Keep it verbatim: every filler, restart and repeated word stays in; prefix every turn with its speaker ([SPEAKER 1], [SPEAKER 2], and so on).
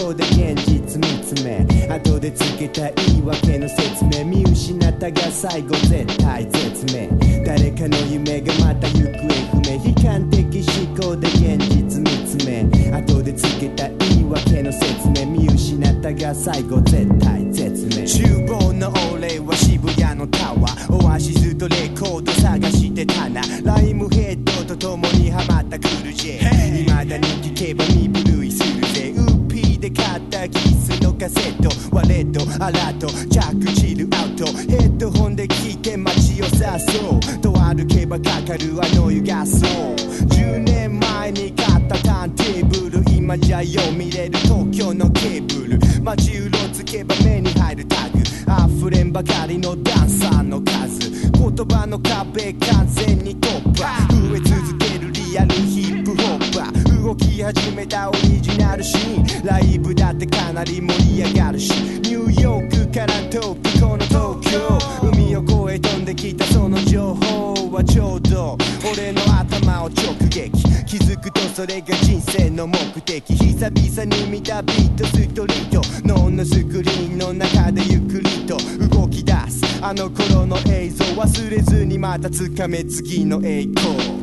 [SPEAKER 1] 考で現実見つめ後でつけた言い訳の説明見失ったが最後絶対絶命誰かの夢がまた行方不明悲観的思考で現実見つめ後でつけた言い訳の説明見失ったが最後絶対絶命厨房の俺は渋谷のタワーオアシスとレコード探してたなライムヘッドと共にハマったクルジェ未だに聴けば身震いするぜウッピーで買ったキスのカセットワレットアラート着チルアウトヘッドホンで聴いて街をさそうと歩けばかかるあの湯がそうじゅうねんまえに買ったターンテーブル今じゃよ見れる東京のケーブル街うろつけば目に入るタグ溢れんばかりのダンサーの数言葉の壁完全に突破増え続けるリアルヒップホッパー動き始めたオリジナルシーンライブだってかなり盛り上がるしニューヨークから遠くこの東京海を越え飛んできたその情報はちょうど俺の頭を直撃気づくとそれが人生の目的久々に見たビートストリート脳のスクリーンの中でゆっくりと動き出すあの頃の映像忘れずにまたつかめ次の栄光